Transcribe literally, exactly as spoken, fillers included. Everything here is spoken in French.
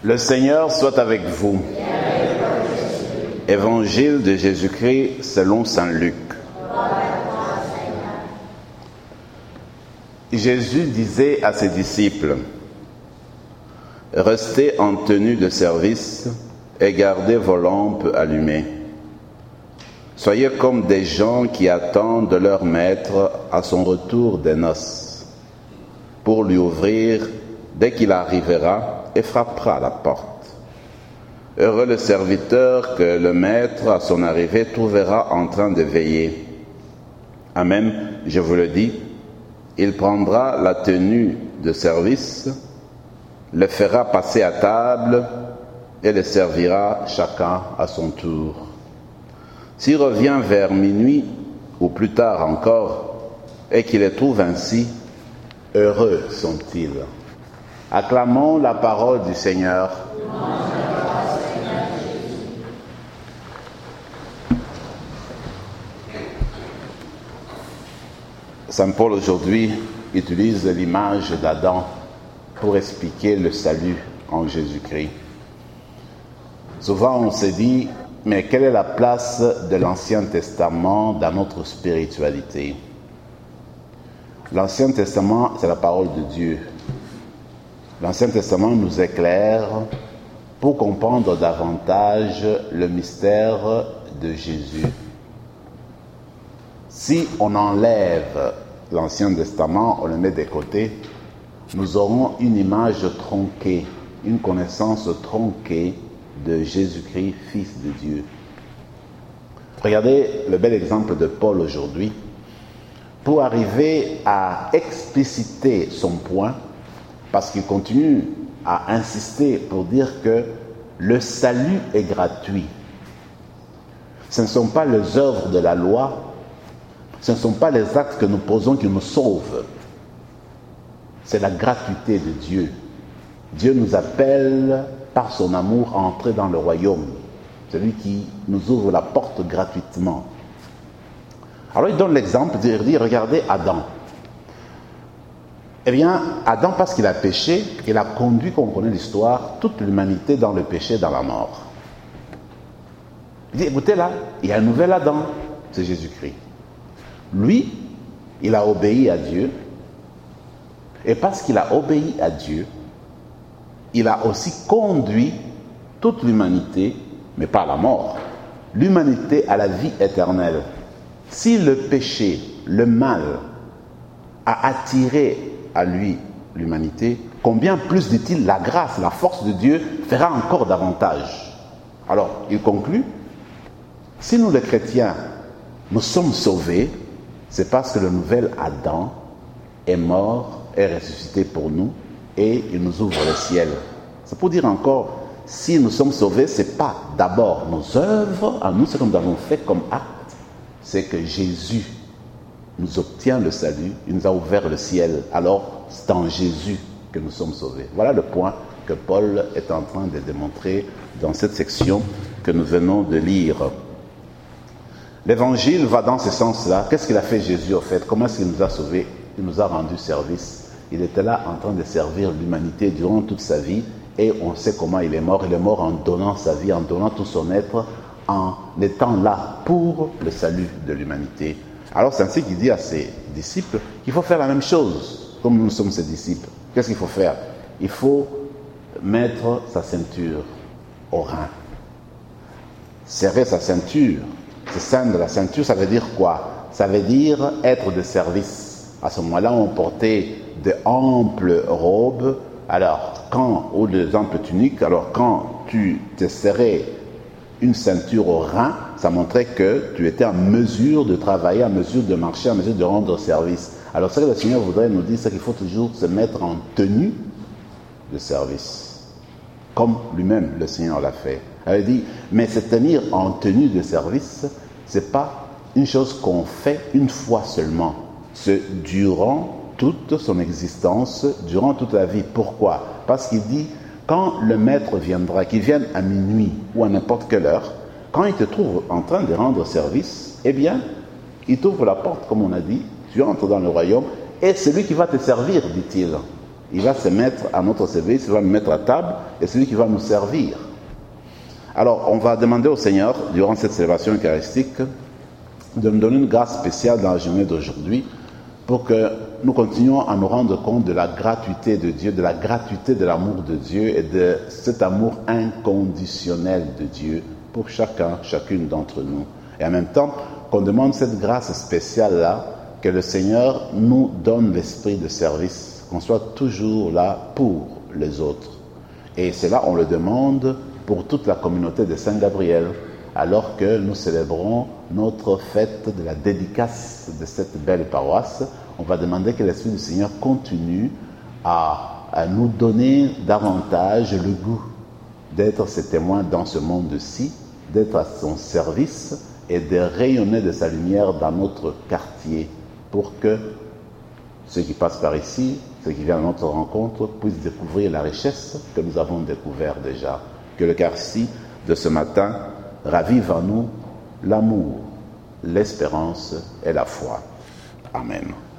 Le Seigneur soit avec vous. Évangile de Jésus-Christ selon saint Luc. Jésus disait à ses disciples: restez en tenue de service et gardez vos lampes allumées. Soyez comme des gens qui attendent leur maître à son retour des noces, pour lui ouvrir dès qu'il arrivera et frappera à la porte. Heureux le serviteur que le maître, à son arrivée, trouvera en train de veiller. Amen, je vous le dis, il prendra la tenue de service, le fera passer à table et le servira chacun à son tour. S'il revient vers minuit ou plus tard encore et qu'il les trouve ainsi, heureux sont-ils. Acclamons la parole du Seigneur. Saint Paul aujourd'hui utilise l'image d'Adam pour expliquer le salut en Jésus-Christ. Souvent on se dit, mais quelle est la place de l'Ancien Testament dans notre spiritualité? L'Ancien Testament, c'est la parole de Dieu. L'Ancien Testament nous éclaire pour comprendre davantage le mystère de Jésus. Si on enlève l'Ancien Testament, on le met de côté, nous aurons une image tronquée, une connaissance tronquée de Jésus-Christ, Fils de Dieu. Regardez le bel exemple de Paul aujourd'hui. Pour arriver à expliciter son point, parce qu'il continue à insister pour dire que le salut est gratuit. Ce ne sont pas les œuvres de la loi, ce ne sont pas les actes que nous posons qui nous sauvent. C'est la gratuité de Dieu. Dieu nous appelle par son amour à entrer dans le royaume. C'est lui qui nous ouvre la porte gratuitement. Alors il donne l'exemple, il dit, regardez Adam. Eh bien, Adam, parce qu'il a péché, il a conduit, comme on connaît l'histoire, toute l'humanité dans le péché, dans la mort. Il dit, écoutez là, il y a un nouvel Adam, c'est Jésus-Christ. Lui, il a obéi à Dieu, et parce qu'il a obéi à Dieu, il a aussi conduit toute l'humanité, mais pas à la mort, l'humanité à la vie éternelle. Si le péché, le mal, a attiré à lui l'humanité, combien plus, dit-il, la grâce, la force de Dieu fera encore davantage. Alors, il conclut, si nous les chrétiens, nous sommes sauvés, c'est parce que le nouvel Adam est mort, est ressuscité pour nous, et il nous ouvre le ciel. C'est pour dire encore, si nous sommes sauvés, ce n'est pas d'abord nos œuvres, à nous, ce que nous avons fait comme acte, c'est que Jésus nous obtient le salut, il nous a ouvert le ciel. Alors, c'est en Jésus que nous sommes sauvés. Voilà le point que Paul est en train de démontrer dans cette section que nous venons de lire. L'évangile va dans ce sens-là. Qu'est-ce qu'il a fait Jésus, au fait? Comment est-ce qu'il nous a sauvés? Il nous a rendu service. Il était là en train de servir l'humanité durant toute sa vie, et on sait comment il est mort. Il est mort en donnant sa vie, en donnant tout son être, en étant là pour le salut de l'humanité. Alors c'est ainsi qu'il dit à ses disciples qu'il faut faire la même chose, comme nous sommes ses disciples. Qu'est-ce qu'il faut faire? Il faut mettre sa ceinture au rein. Serrer sa ceinture, se ceindre la ceinture, ça veut dire quoi? Ça veut dire être de service. À ce moment-là, on portait de amples robes, alors quand, ou des amples tuniques, alors quand tu te serrais une ceinture au rein, ça montrait que tu étais en mesure de travailler, en mesure de marcher, en mesure de rendre service. Alors ce que le Seigneur voudrait nous dire, c'est qu'il faut toujours se mettre en tenue de service, comme lui-même le Seigneur l'a fait. Elle dit, mais se tenir en tenue de service, c'est pas une chose qu'on fait une fois seulement. C'est durant toute son existence, durant toute la vie. Pourquoi? Parce qu'il dit, quand le maître viendra, qu'il vienne à minuit ou à n'importe quelle heure, quand il te trouve en train de rendre service, eh bien, il t'ouvre la porte, comme on a dit, tu entres dans le royaume, et celui qui va te servir, dit-il, il va se mettre à notre service, il va nous mettre à table, et celui qui va nous servir. Alors, on va demander au Seigneur, durant cette célébration eucharistique, de nous donner une grâce spéciale dans la journée d'aujourd'hui, pour que nous continuions à nous rendre compte de la gratuité de Dieu, de la gratuité de l'amour de Dieu et de cet amour inconditionnel de Dieu pour chacun, chacune d'entre nous. Et en même temps, qu'on demande cette grâce spéciale-là, que le Seigneur nous donne l'esprit de service, qu'on soit toujours là pour les autres. Et cela, on le demande pour toute la communauté de Saint-Gabriel, alors que nous célébrons notre fête de la dédicace de cette belle paroisse. On va demander que l'Esprit du Seigneur continue à, à nous donner davantage le goût d'être ses témoins dans ce monde-ci, d'être à son service et de rayonner de sa lumière dans notre quartier pour que ceux qui passent par ici, ceux qui viennent à notre rencontre, puissent découvrir la richesse que nous avons découvert déjà. Que le quartier de ce matin ravive en nous l'amour, l'espérance et la foi. Amen.